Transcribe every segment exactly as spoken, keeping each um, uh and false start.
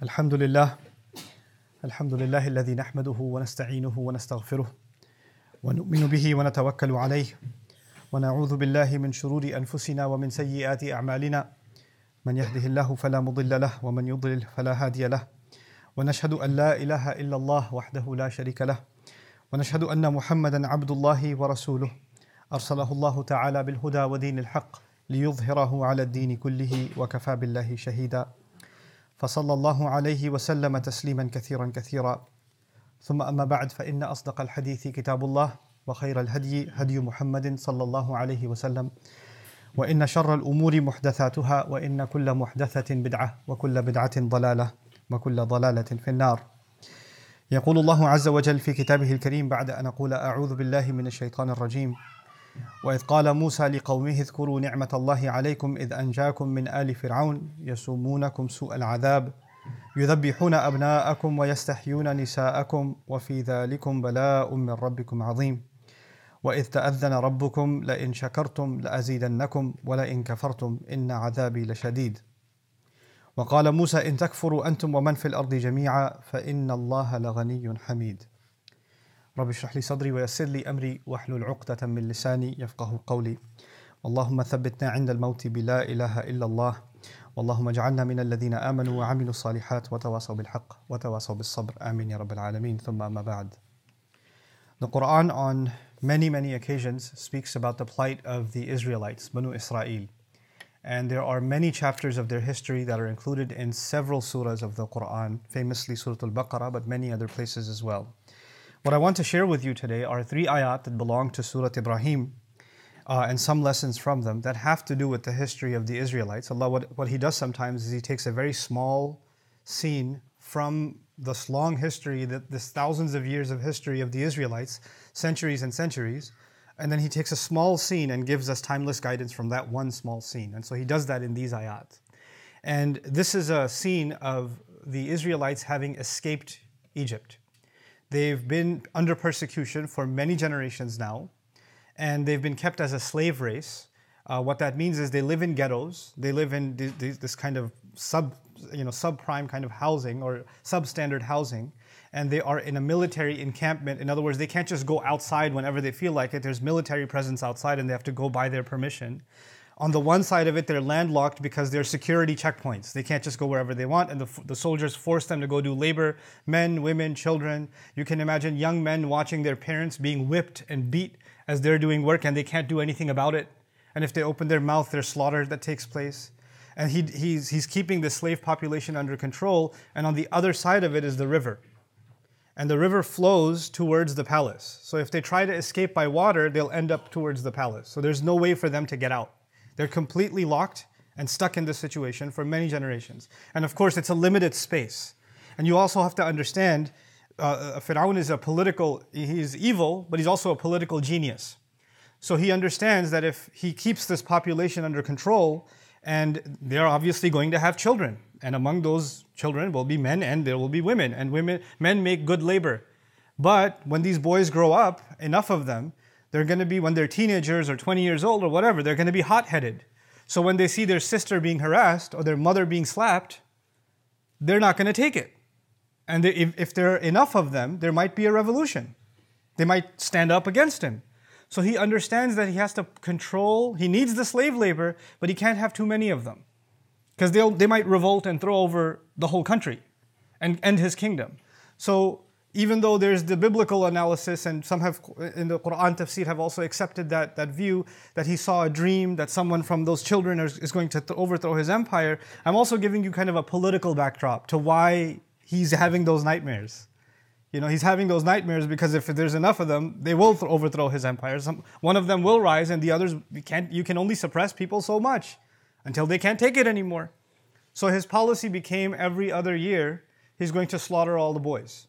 الحمد لله الحمد لله الذي نحمده ونستعينه ونستغفره ونؤمن به ونتوكل عليه ونعوذ بالله من شرور أنفسنا ومن سيئات أعمالنا من يهده الله فلا مضل له ومن يضلل فلا هادي له ونشهد أن لا إله إلا الله وحده لا شريك له ونشهد أن محمدا عبد الله ورسوله أرسله الله تعالى بالهدى ودين الحق ليظهره على الدين كله وكفى بالله شهيدا فصلى الله عليه وسلم تسليما كثيرا كثيرا ثم أما بعد فإن أصدق الحديث كتاب الله وخير الهدي هدي محمد صلى الله عليه وسلم وإن شر الأمور محدثاتها وإن كل محدثة بدعة وكل بدعة ضلالة وكل ضلالة في النار. يقول الله عز وجل في كتابه الكريم بعد أن أقول أعوذ بالله من الشيطان الرجيم وإذ قال موسى لقومه اذكروا نعمة الله عليكم إذ أنجاكم من آل فرعون يسومونكم سوء العذاب يذبحون أبناءكم ويستحيون نساءكم وفي ذلكم بلاء من ربكم عظيم وإذ تأذن ربكم لئن شكرتم لأزيدنكم ولئن كفرتم إن عذابي لشديد وقال موسى إن تكفروا أنتم ومن في الأرض جميعا فإن الله لغني حميد رب اشرح لي صدري ويسر لي أمري واحلل عقدة من لساني يفقه قولي اللهم ثبتنا عند الموت بلا إله إلا الله اللهم اجعلنا من الذين آمنوا وعملوا الصالحات وتواصوا بالحق وتواصوا بالصبر آمين يا رب العالمين ثم أما بعد. The Quran on many many occasions speaks about the plight of the Israelites, Banu Israel. And there are many chapters of their history that are included in several surahs of the Quran, famously Surah Al-Baqarah, but many other places as well. What I want to share with you today are three ayat that belong to Surah Ibrahim uh, and some lessons from them that have to do with the history of the Israelites. Allah, what, what He does sometimes is He takes a very small scene from this long history, that this thousands of years of history of the Israelites, centuries and centuries, and then He takes a small scene and gives us timeless guidance from that one small scene. And so He does that in these ayat. And this is a scene of the Israelites having escaped Egypt. They've been under persecution for many generations now, and they've been kept as a slave race. Uh, what that means is they live in ghettos. They live in th- th- this kind of sub, you know, subprime kind of housing or substandard housing, and they are in a military encampment. In other words, they can't just go outside whenever they feel like it. There's military presence outside, and they have to go by their permission. On the one side of it, they're landlocked because they're security checkpoints. They can't just go wherever they want, and the, the soldiers force them to go do labor, men, women, children. You can imagine young men watching their parents being whipped and beat as they're doing work, and they can't do anything about it. And if they open their mouth, there's slaughter that takes place. And he, he's, he's keeping the slave population under control, and on the other side of it is the river. And the river flows towards the palace. So if they try to escape by water, they'll end up towards the palace. So there's no way for them to get out. They're completely locked and stuck in this situation for many generations. And of course, it's a limited space. And you also have to understand, uh, Fir'aun is a political, he's evil, but he's also a political genius. So he understands that if he keeps this population under control, and they're obviously going to have children. And among those children will be men and there will be women. And women, men make good labor. But when these boys grow up, enough of them, they're going to be, when they're teenagers or twenty years old or whatever, they're going to be hot-headed. So when they see their sister being harassed or their mother being slapped, they're not going to take it. And they, if, if there are enough of them, there might be a revolution. They might stand up against him. So he understands that he has to control, he needs the slave labor, but he can't have too many of them. Because they'll they might revolt and throw over the whole country and end his kingdom. So even though there's the biblical analysis, and some have in the Quran tafsir have also accepted that, that view, that he saw a dream that someone from those children is, is going to th- overthrow his empire, I'm also giving you kind of a political backdrop to why he's having those nightmares. You know, he's having those nightmares because if there's enough of them, they will th- overthrow his empire. Some, one of them will rise, and the others, you, can't, you can only suppress people so much until they can't take it anymore. So his policy became every other year, he's going to slaughter all the boys.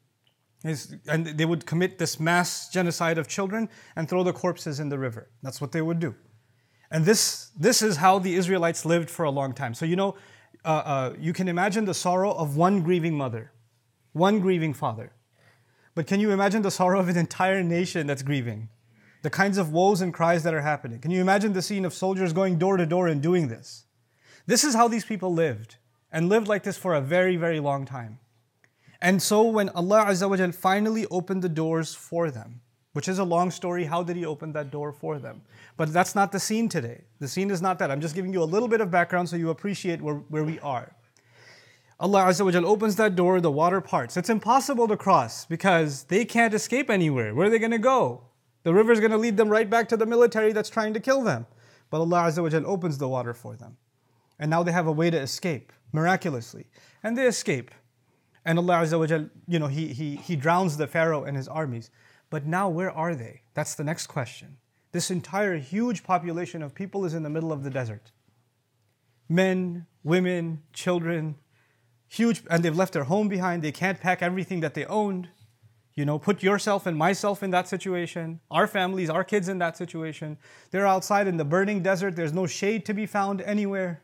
His, and they would commit this mass genocide of children and throw the corpses in the river. That's what they would do. And this, this is how the Israelites lived for a long time. So you know, uh, uh, you can imagine the sorrow of one grieving mother, one grieving father. But can you imagine the sorrow of an entire nation that's grieving? The kinds of woes and cries that are happening. Can you imagine the scene of soldiers going door to door and doing this? This is how these people lived. and lived like this for a very, very long time. And so when Allah Azza wa Jal finally opened the doors for them, which is a long story, how did He open that door for them? But that's not the scene today. The scene is not that. I'm just giving you a little bit of background so you appreciate where, where we are. Allah Azza wa Jal opens that door, the water parts. It's impossible to cross because they can't escape anywhere. Where are they going to go? The river is going to lead them right back to the military that's trying to kill them. But Allah Azza wa Jal opens the water for them. And now they have a way to escape, miraculously. And they escape. And Allah Azza wa Jal, you know, he, he, he drowns the Pharaoh and his armies. But now where are they? That's the next question. This entire huge population of people is in the middle of the desert. Men, women, children, huge, and they've left their home behind. They can't pack everything that they owned. You know, put yourself and myself in that situation. Our families, our kids in that situation. They're outside in the burning desert. There's no shade to be found anywhere.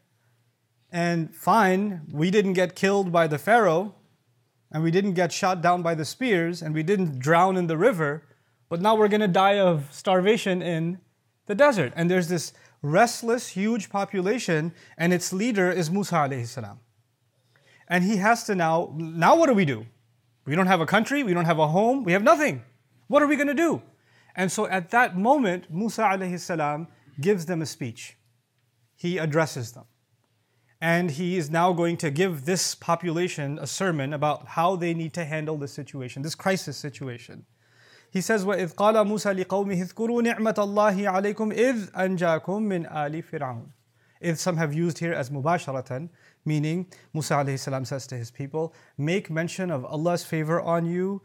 And fine, we didn't get killed by the Pharaoh, and we didn't get shot down by the spears, and we didn't drown in the river, but now we're going to die of starvation in the desert. And there's this restless, huge population, and its leader is Musa alayhi salam. And he has to now, now what do we do? We don't have a country, we don't have a home, we have nothing. What are we going to do? And so at that moment, Musa alayhi salam gives them a speech. He addresses them. And he is now going to give this population a sermon about how they need to handle this situation, this crisis situation. He says, وَإِذْ قَالَ مُوسَى لِقَوْمِهِ اذْكُرُوا نِعْمَةَ اللَّهِ عَلَيْكُمْ إِذْ أَنْجَاكُمْ مِنْ آلِ فِرْعَوْنَ. إِذْ some have used here as mubasharatan, meaning Musa alayhi salam says to his people, make mention of Allah's favor on you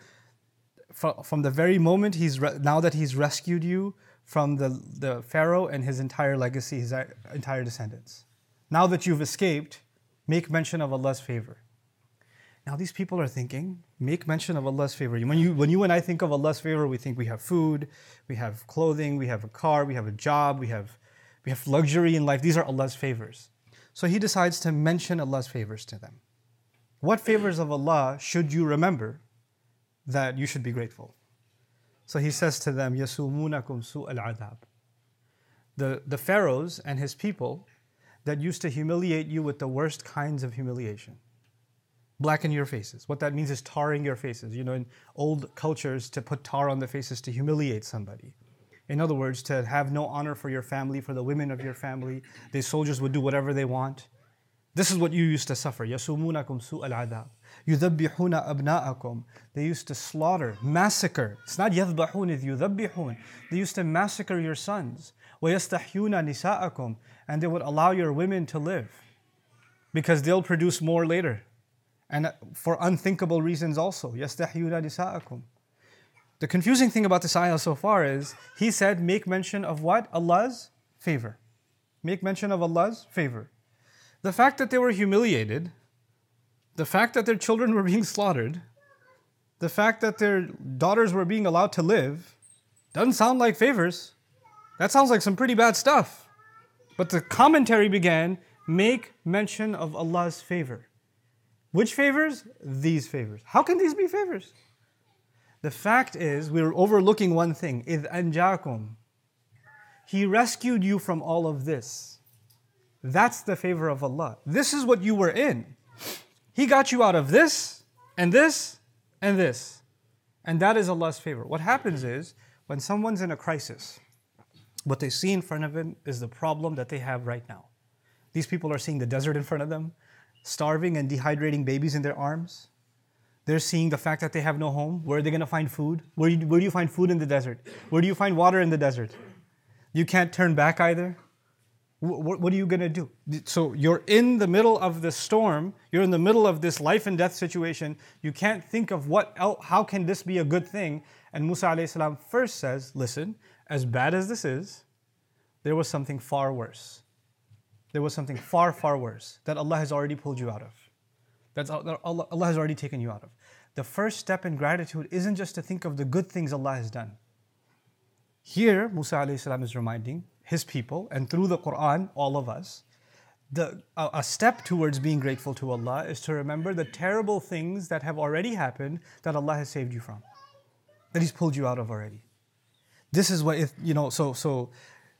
from the very moment he's re- now that He's rescued you from the, the Pharaoh and his entire legacy, his entire descendants. Now that you've escaped, make mention of Allah's favor. Now these people are thinking, make mention of Allah's favor. When you, when you and I think of Allah's favor, we think we have food, we have clothing, we have a car, we have a job, we have, we have luxury in life. These are Allah's favors. So he decides to mention Allah's favors to them. What favors of Allah should you remember that you should be grateful? So he says to them, يَسُومُونَكُمْ سُوءَ الْعَذَابِ. The, the pharaohs and his people that used to humiliate you with the worst kinds of humiliation. Blacken your faces. What that means is tarring your faces. You know, in old cultures, to put tar on the faces to humiliate somebody. In other words, to have no honor for your family, for the women of your family. The soldiers would do whatever they want. This is what you used to suffer. يَسُومُونَكُمْ سُوءَ الْعَذَابِ يُذَبِّحُونَ أَبْنَاءَكُمْ. They used to slaughter, massacre. It's not يَذْبَحُونَ, it's يُذَبِّحُونَ. They used to massacre your sons. وَيَسْتَحْيُونَ نِسَاءَكُمْ. And they would allow your women to live because they'll produce more later. And for unthinkable reasons also. يَسْتَحْيُونَ نِسَاءَكُمْ. The confusing thing about this ayah so far is, he said, make mention of what? Allah's favor. Make mention of Allah's favor. The fact that they were humiliated, the fact that their children were being slaughtered, the fact that their daughters were being allowed to live, doesn't sound like favors. That sounds like some pretty bad stuff. But the commentary began, make mention of Allah's favor. Which favors? These favors. How can these be favors? The fact is, we're overlooking one thing. إِذْ أَنْجَاكُمْ. He rescued you from all of this. That's the favor of Allah. This is what you were in. He got you out of this, and this, and this. And that is Allah's favor. What happens is, when someone's in a crisis, what they see in front of them is the problem that they have right now. These people are seeing the desert in front of them, starving and dehydrating babies in their arms. They're seeing the fact that they have no home. Where are they going to find food? Where do, you, where do you find food in the desert? Where do you find water in the desert? You can't turn back either. What, what are you going to do? So you're in the middle of the storm. You're in the middle of this life and death situation. You can't think of what else, how can this be a good thing? And Musa alayhi salam first says, listen, as bad as this is, there was something far worse. There was something far, far worse that Allah has already pulled you out of. That's Allah, Allah has already taken you out of. The first step in gratitude isn't just to think of the good things Allah has done. Here, Musa alayhi salam is reminding his people, and through the Quran, all of us, the, a, a step towards being grateful to Allah is to remember the terrible things that have already happened that Allah has saved you from, that He's pulled you out of already. This is what, if, you know, so, so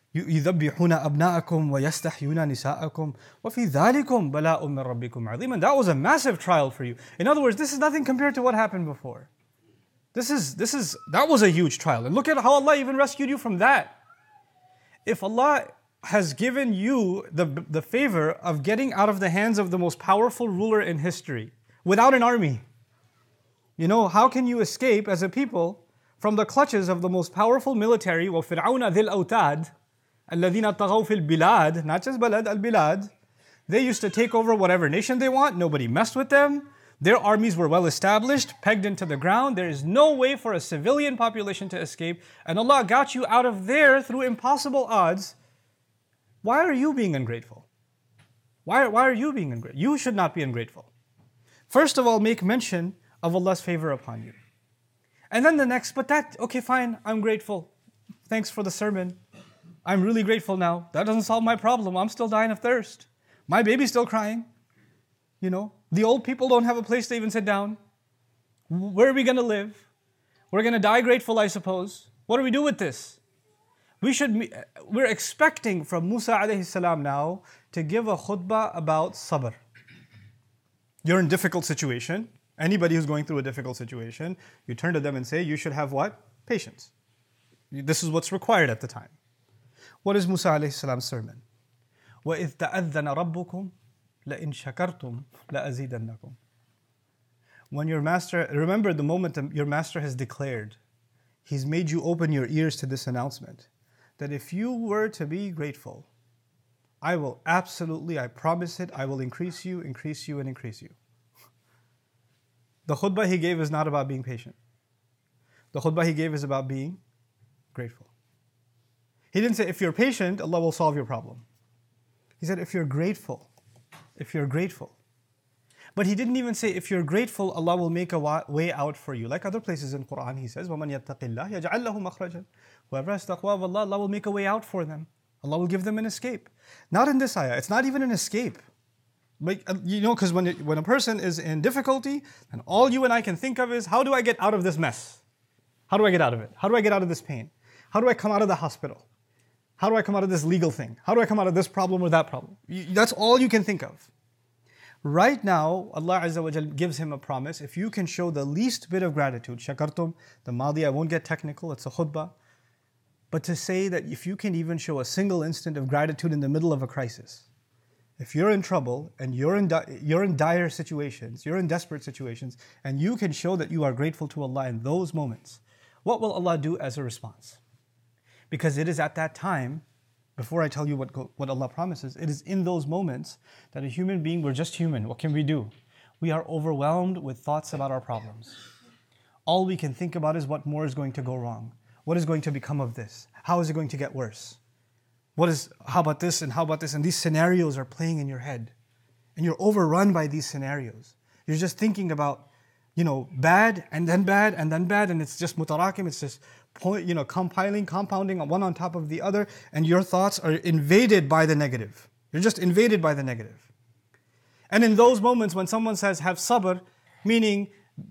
يذبحون أبناءكم ويستحيون نساءكم وفي ذلكم بلاء من ربكم عظيم. And that was a massive trial for you. In other words, this is nothing compared to what happened before. This is, this is, that was a huge trial. And look at how Allah even rescued you from that. If Allah has given you the, the favor of getting out of the hands of the most powerful ruler in history without an army, you know, how can you escape as a people from the clutches of the most powerful military, وَفِرْعَوْنَ ذِي الْأَوْتَادِ الَّذِينَ طَغَوْا فِي الْبِلَادِ, not just balad, al-bilad. They used to take over whatever nation they want, nobody messed with them. Their armies were well established, pegged into the ground. There is no way for a civilian population to escape. And Allah got you out of there through impossible odds. Why are you being ungrateful? Why, why are you being ungrateful? You should not be ungrateful. First of all, make mention of Allah's favor upon you. And then the next, but that, okay, fine, I'm grateful. Thanks for the sermon. I'm really grateful now. That doesn't solve my problem. I'm still dying of thirst. My baby's still crying. You know, the old people don't have a place to even sit down. Where are we going to live? We're going to die grateful, I suppose. What do we do with this? We should, we're expecting from Musa alayhi salam now to give a khutbah about sabr. You're in a difficult situation. Anybody who's going through a difficult situation, you turn to them and say, you should have what? Patience. This is what's required at the time. What is Musa alayhi salam's sermon? وَإِذْ تَأَذَّنَ رَبُّكُمْ لَإِن شَكَرْتُمْ لَأَزِيدَنَّكُمْ. When your master, remember the moment your master has declared, he's made you open your ears to this announcement, that if you were to be grateful, I will absolutely, I promise it, I will increase you, increase you, and increase you. The khutbah he gave is not about being patient. The khutbah he gave is about being grateful. He didn't say, if you're patient, Allah will solve your problem. He said, if you're grateful, if you're grateful. But he didn't even say, if you're grateful, Allah will make a way out for you. Like other places in Quran, he says, وَمَنْ يَتَّقِ اللَّهِ يَجْعَلْ لَهُ مَخْرَجًا. Whoever has taqwa of Allah, Allah will make a way out for them. Allah will give them an escape. Not in this ayah. It's not even an escape. Like, you know, because when, it, when a person is in difficulty, and all you and I can think of is, how do I get out of this mess? How do I get out of it? How do I get out of this pain? How do I come out of the hospital? How do I come out of this legal thing? How do I come out of this problem or that problem? You, that's all you can think of. Right now, Allah Azza wa Jal gives him a promise. If you can show the least bit of gratitude, shakartum, the madi, I won't get technical, it's a khutbah. But to say that if you can even show a single instant of gratitude in the middle of a crisis, if you're in trouble and you're in, di- you're in dire situations, you're in desperate situations, and you can show that you are grateful to Allah in those moments, what will Allah do as a response? Because it is at that time, before I tell you what, what Allah promises, it is in those moments that a human being, we're just human, what can we do? We are overwhelmed with thoughts about our problems. All we can think about is what more is going to go wrong. What is going to become of this? How is it going to get worse? What is, how about this and how about this? And these scenarios are playing in your head. And you're overrun by these scenarios. You're just thinking about, you know, bad and then bad and then bad, and it's just mutarakim, it's just, you know, compiling, compounding one on top of the other, and your thoughts are invaded by the negative. You're just invaded by the negative. And in those moments when someone says, have sabr, meaning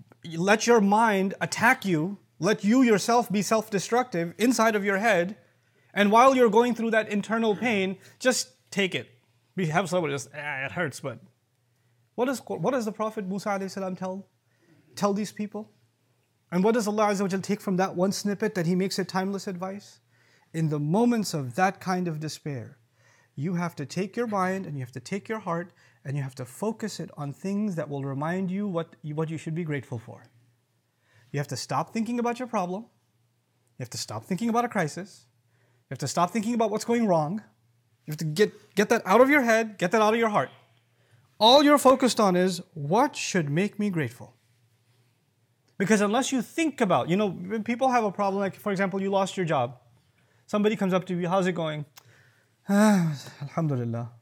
let your mind attack you, let you yourself be self-destructive inside of your head, and while you're going through that internal pain, just take it. We have sabr, just, ah, it hurts, but what does, what does the Prophet Musa alayhi salam tell, tell these people? And what does Allah Azza wa Jal take from that one snippet that He makes it timeless advice? In the moments of that kind of despair, you have to take your mind and you have to take your heart and you have to focus it on things that will remind you what you, what you should be grateful for. You have to stop thinking about your problem. You have to stop thinking about a crisis. You have to stop thinking about what's going wrong. You have to get, get that out of your head, get that out of your heart. All you're focused on is, what should make me grateful? Because unless you think about, you know, when people have a problem, like for example, you lost your job. Somebody comes up to you, how's it going? Ah, alhamdulillah.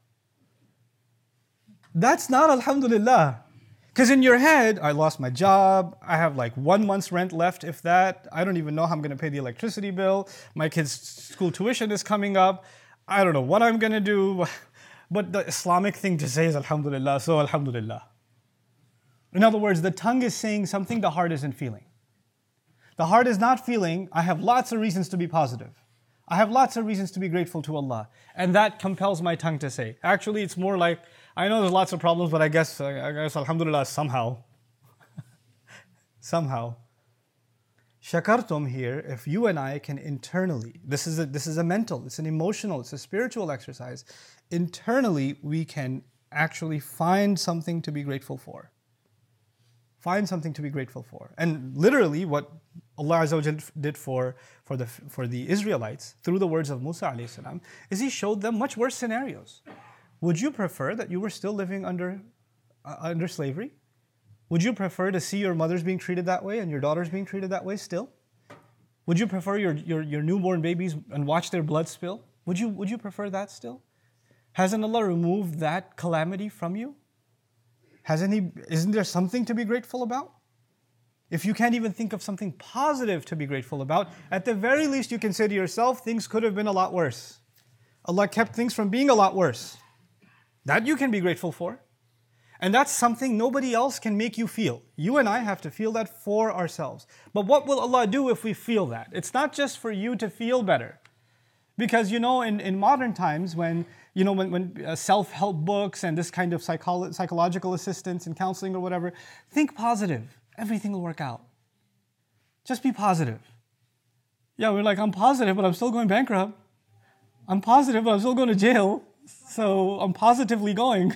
That's not alhamdulillah. Because in your head, I lost my job, I have like one month's rent left, if that. I don't even know how I'm going to pay the electricity bill. My kid's school tuition is coming up. I don't know what I'm going to do. But the Islamic thing to say is alhamdulillah, so alhamdulillah. In other words, the tongue is saying something the heart isn't feeling. The heart is not feeling, I have lots of reasons to be positive. I have lots of reasons to be grateful to Allah. And that compels my tongue to say. Actually, it's more like, I know there's lots of problems, but I guess, I guess alhamdulillah, somehow. somehow. Shakartum here, if you and I can internally, this is a, this is a mental, it's an emotional, it's a spiritual exercise. Internally, we can actually find something to be grateful for. Find something to be grateful for. And literally what Allah Azza wa Jal did for, for, the, for the Israelites, through the words of Musa alayhi salam, is He showed them much worse scenarios. Would you prefer that you were still living under, uh, under slavery? Would you prefer to see your mothers being treated that way and your daughters being treated that way still? Would you prefer your, your, your newborn babies and watch their blood spill? Would you, would you prefer that still? Hasn't Allah removed that calamity from you? Hasn't He, isn't there something to be grateful about? If you can't even think of something positive to be grateful about, at the very least you can say to yourself, things could have been a lot worse. Allah kept things from being a lot worse. That you can be grateful for. And that's something nobody else can make you feel. You and I have to feel that for ourselves. But what will Allah do if we feel that? It's not just for you to feel better. Because, you know, in, in modern times when, you know, when, when uh, self-help books and this kind of psycholo- psychological assistance and counseling or whatever, think positive. Everything will work out. Just be positive. Yeah, we're like, I'm positive, but I'm still going bankrupt. I'm positive, but I'm still going to jail. So I'm positively going.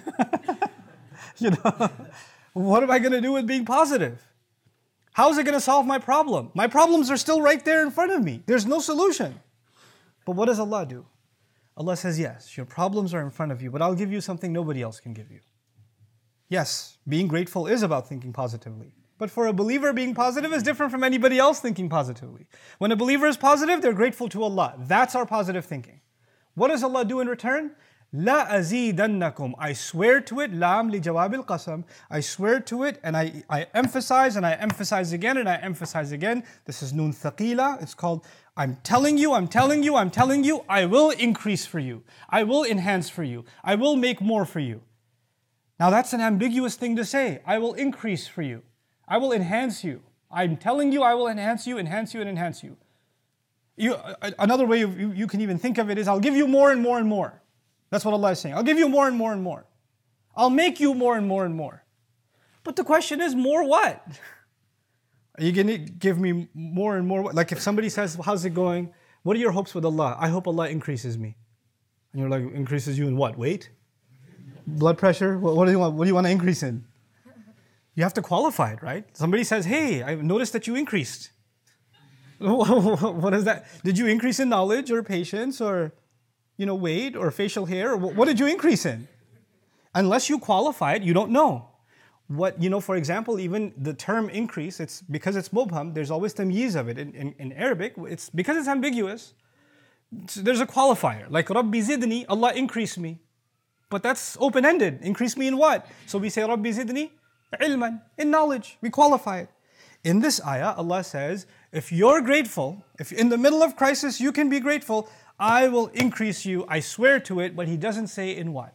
You know, what am I going to do with being positive? How is it going to solve my problem? My problems are still right there in front of me. There's no solution. But what does Allah do? Allah says, yes, your problems are in front of you, but I'll give you something nobody else can give you. Yes, being grateful is about thinking positively. But for a believer, being positive is different from anybody else thinking positively. When a believer is positive, they're grateful to Allah. That's our positive thinking. What does Allah do in return? La azidannakum. I swear to it, lam li jawabil qasam. I swear to it and I, I emphasize and I emphasize again and I emphasize again. This is noon thaqila. It's called, I'm telling you, I'm telling you, I'm telling you, I will increase for you. I will enhance for you. I will make more for you. Now that's an ambiguous thing to say. I will increase for you. I will enhance you. I'm telling you I will enhance you, enhance you, and enhance you. you another way you, you can even think of it is I'll give you more and more and more. That's what Allah is saying. I'll give you more and more and more. I'll make you more and more and more. But the question is, more what? Are you going to give me more and more? Like if somebody says, how's it going? What are your hopes with Allah? I hope Allah increases me. And you're like, increases you in what? Weight? Blood pressure? What, what do you want? What do you want to increase in? You have to qualify it, right? Somebody says, hey, I noticed that you increased. What is that? Did you increase in knowledge or patience or, you know, weight or facial hair? Or what did you increase in? Unless you qualify it, you don't know. What, you know, for example, even the term increase, it's because it's mubham, there's always tamyiz of it. In, in, in Arabic, it's because it's ambiguous, there's a qualifier. Like, Rabbi zidni, Allah increase me. But that's open-ended. Increase me in what? So we say, Rabbi zidni ilman, in knowledge. We qualify it. In this ayah, Allah says, if you're grateful, if in the middle of crisis you can be grateful, I will increase you, I swear to it, but He doesn't say in what.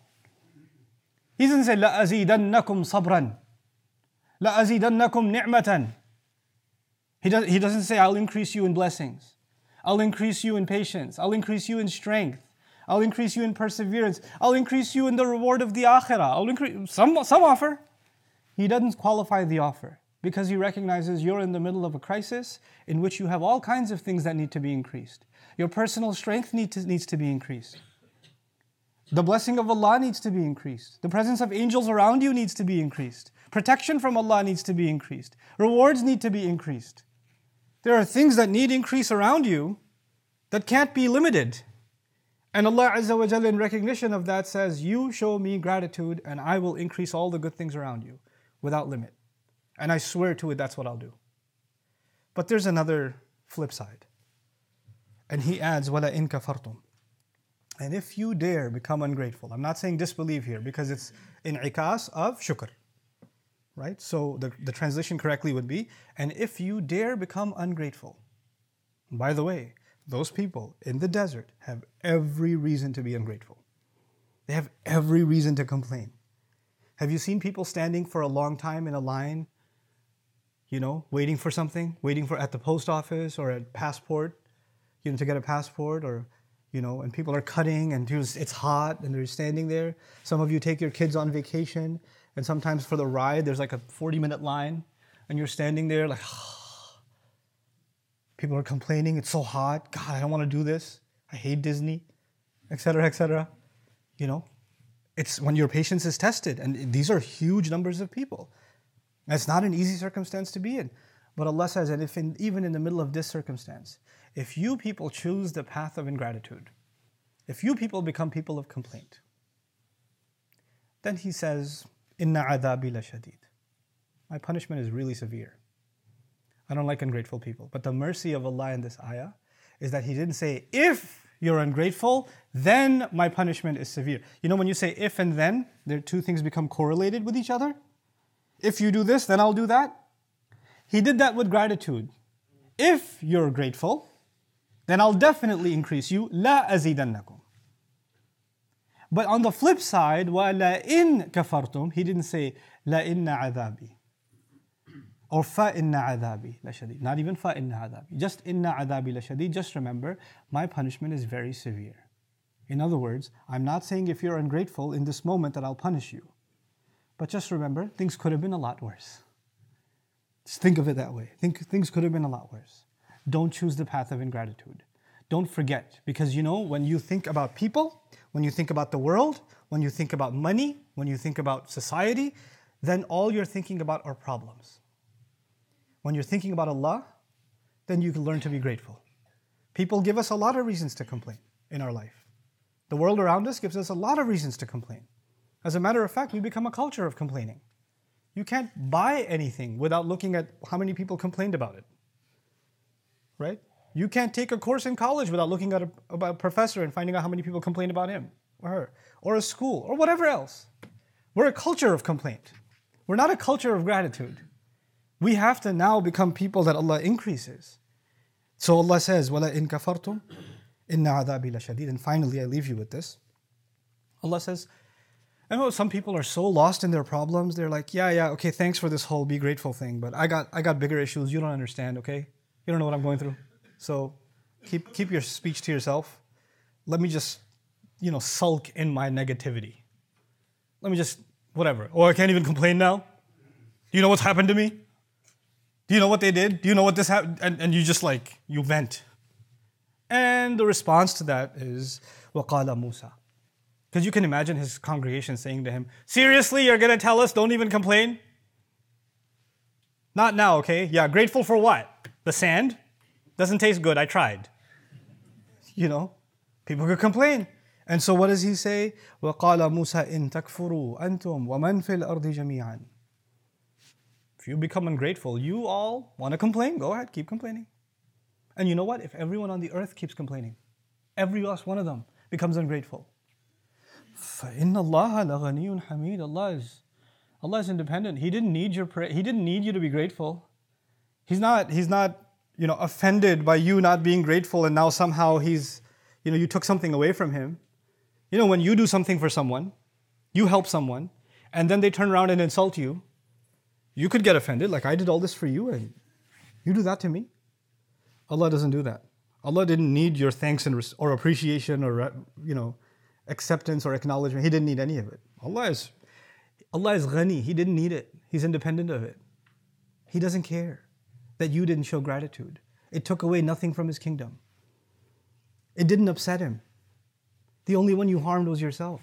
He doesn't say, لَأَزِيدَنَّكُمْ صَبْرًا لَأَزِيدَنَّكُمْ نِعْمَةً. He, does, he doesn't say, I'll increase you in blessings. I'll increase you in patience. I'll increase you in strength. I'll increase you in perseverance. I'll increase you in the reward of the akhirah. I'll increase some, some offer. He doesn't qualify the offer because He recognizes you're in the middle of a crisis in which you have all kinds of things that need to be increased. Your personal strength need to, needs to be increased. The blessing of Allah needs to be increased. The presence of angels around you needs to be increased. Protection from Allah needs to be increased. Rewards need to be increased. There are things that need increase around you that can't be limited. And Allah Azza wa Jalla, in recognition of that, says, you show me gratitude and I will increase all the good things around you without limit. And I swear to it, that's what I'll do. But there's another flip side. And He adds, وَلَا إِن كَفَرْتُمْ. And if you dare become ungrateful, I'm not saying disbelieve here because it's in'ikas of shukr. Right? So the, the translation correctly would be, and if you dare become ungrateful. And by the way, those people in the desert have every reason to be ungrateful. They have every reason to complain. Have you seen people standing for a long time in a line, you know, waiting for something, waiting for at the post office or at passport, you know, to get a passport, or you know, and people are cutting and it's hot and they're standing there. Some of you take your kids on vacation and sometimes for the ride there's like a forty minute line and you're standing there like, people are complaining, it's so hot, God, I don't want to do this, I hate Disney, et cetera, et cetera. You know, it's when your patience is tested, and these are huge numbers of people. It's not an easy circumstance to be in. But Allah says that if in, even in the middle of this circumstance, if you people choose the path of ingratitude, if you people become people of complaint, then He says, Inna adhabi la shadid. My punishment is really severe. I don't like ungrateful people. But the mercy of Allah in this ayah is that He didn't say, if you're ungrateful, then my punishment is severe. You know, when you say if and then, the two things become correlated with each other. If you do this, then I'll do that. He did that with gratitude. If you're grateful, then I'll definitely increase you. La azidannakum. But on the flip side, wa la in kafartum, He didn't say la inna adhabi. Or fa inna adhabi la shadid. Not even fa inna adhabi. Just inna adhabi la shadid. Just remember, my punishment is very severe. In other words, I'm not saying if you're ungrateful in this moment that I'll punish you. But just remember, things could have been a lot worse. Just think of it that way. Think things could have been a lot worse. Don't choose the path of ingratitude. Don't forget, because you know, when you think about people, when you think about the world, when you think about money, when you think about society, then all you're thinking about are problems. When you're thinking about Allah, then you can learn to be grateful. People give us a lot of reasons to complain in our life. The world around us gives us a lot of reasons to complain. As a matter of fact, we become a culture of complaining. You can't buy anything without looking at how many people complained about it. Right? You can't take a course in college without looking at a, about a professor and finding out how many people complained about him or her, or a school, or whatever else. We're a culture of complaint. We're not a culture of gratitude. We have to now become people that Allah increases. So Allah says, وَلَا إِن كَفَرْتُمْ إِنَّ عَذَابِي لَشَدِيدٌ. And finally, I leave you with this. Allah says, I know some people are so lost in their problems. They're like, yeah, yeah, okay, thanks for this whole be grateful thing, but I got I got bigger issues. You don't understand, okay? You don't know what I'm going through. So keep keep your speech to yourself. Let me just, you know, sulk in my negativity. Let me just, whatever. Or I can't even complain now. Do you know what's happened to me? Do you know what they did? Do you know what this happened? And, and you just like, you vent. And the response to that is, وَقَالَ مُوسَى. Because you can imagine his congregation saying to him, seriously, you're going to tell us don't even complain? Not now, okay? Yeah, grateful for what? The sand? Doesn't taste good, I tried. You know, people could complain. And so what does he say? وَقَالَ مُوسَى إِن تَكْفُرُوا أَنْتُمْ وَمَنْ فِي الْأَرْضِ جَمِيعًا. If you become ungrateful, you all want to complain, go ahead, keep complaining. And you know what? If everyone on the earth keeps complaining, every last one of them becomes ungrateful. فَإِنَّ اللَّهَ لَغَنِيٌّ حَمِيدٌ. Allah is, Allah is independent. He didn't need your pra- He didn't need you to be grateful. He's not, he's not, you know, offended by you not being grateful and now somehow he's, you know, you took something away from him. You know, when you do something for someone, you help someone, and then they turn around and insult you, you could get offended, like I did all this for you and you do that to me. Allah doesn't do that. Allah didn't need your thanks and res- or appreciation or, you know, acceptance or acknowledgement. He didn't need any of it. Allah is, Allah is ghani. He didn't need it. He's independent of it. He doesn't care that you didn't show gratitude. It took away nothing from His kingdom. It didn't upset Him. The only one you harmed was yourself.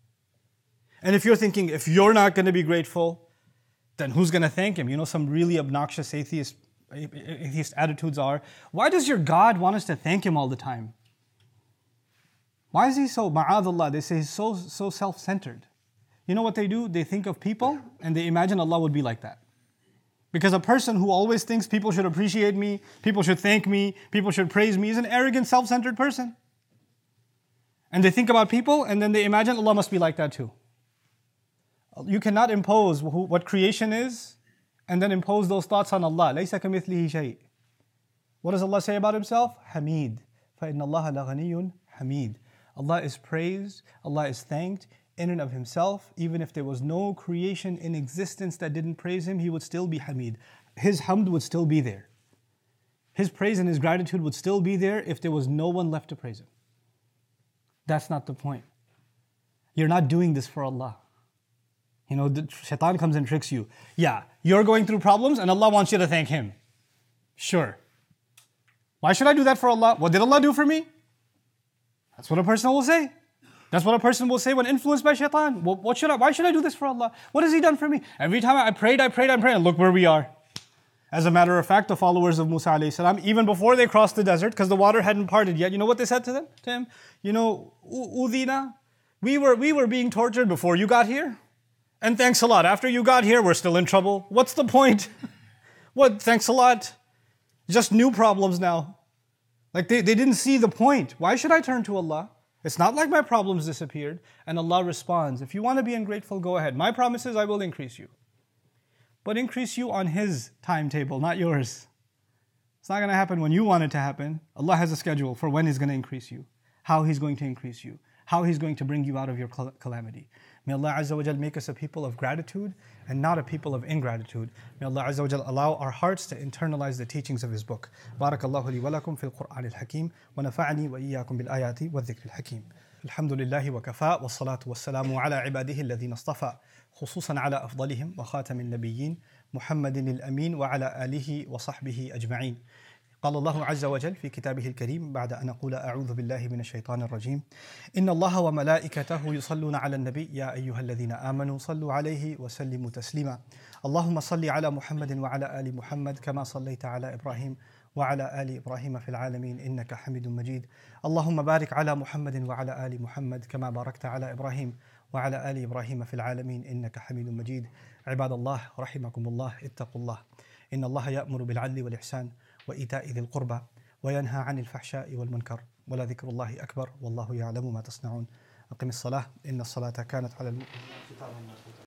And if you're thinking, if you're not going to be grateful, then who's going to thank Him? You know, some really obnoxious atheist, atheist attitudes are, why does your God want us to thank Him all the time? Why is He so, ma'adallah, they say He's so, so self-centered. You know what they do? They think of people and they imagine Allah would be like that. Because a person who always thinks people should appreciate me, people should thank me, people should praise me is an arrogant, self-centered person. And they think about people and then they imagine Allah must be like that too. You cannot impose who, what creation is and then impose those thoughts on Allah. لَيْسَ كَمِثْلِهِ شَيْءٍ. What does Allah say about Himself? Hamid. فَإِنَّ اللَّهَ لَغَنِيٌّ حَمِيدٌ. Allah is praised, Allah is thanked in and of Himself. Even if there was no creation in existence that didn't praise Him, He would still be Hamid. His hamd would still be there. His praise and His gratitude would still be there if there was no one left to praise Him. That's not the point. You're not doing this for Allah. You know, the shaitan comes and tricks you. Yeah, you're going through problems and Allah wants you to thank Him. Sure. Why should I do that for Allah? What did Allah do for me? That's what a person will say. That's what a person will say when influenced by shaitan. Well, what should I, why should I do this for Allah? What has He done for me? Every time I prayed, I prayed, I prayed, and look where we are. As a matter of fact, the followers of Musa alayhi salam, even before they crossed the desert, because the water hadn't parted yet, you know what they said to them? To him? You know, Udina, we were, we were being tortured before you got here. And thanks a lot. After you got here, we're still in trouble. What's the point? What? Thanks a lot. Just new problems now. Like they, they didn't see the point. Why should I turn to Allah? It's not like my problems disappeared. And Allah responds, if you want to be ungrateful, go ahead. My promise is I will increase you. But increase you on His timetable, not yours. It's not going to happen when you want it to happen. Allah has a schedule for when He's going to increase you, how He's going to increase you, how He's going to bring you out of your calamity. May Allah Azza wa Jal make us a people of gratitude and not a people of ingratitude. May Allah Azza wa Jal allow our hearts to internalize the teachings of His book. Barakallahu li wa lakum fil Qur'an al-Hakim wa nafa'ani wa iyyakum bil ayati wa dhikr al-Hakim. Alhamdulillahi wa kafa wa salatu wa salamu ala ibadihi alladhina istafa خصوصا على أفضلهم وخاتم النبيين محمد الأمين وعلى آله وصحبه أجمعين. قال الله عز وجل في كتابه الكريم بعد أن أقول أعوذ بالله من الشيطان الرجيم إن الله وملائكته يصلون على النبي يا أيها الذين آمنوا صلوا عليه وسلموا تسليما اللهم صل على محمد وعلى آل محمد كما صليت على إبراهيم وعلى آل إبراهيم في العالمين إنك حميد مجيد اللهم بارك على محمد وعلى آل محمد كما باركت على إبراهيم وعلى آل إبراهيم في العالمين إنك حميد مجيد عباد الله رحمكم الله اتقوا الله إن الله يأمر بالعدل والإحسان وإيتاء ذي القربى وينهى عن الفحشاء والمنكر ولذكر الله أكبر والله يعلم ما تصنعون أقم الصلاة إن الصلاة كانت على المؤمنين كتابا موقوتا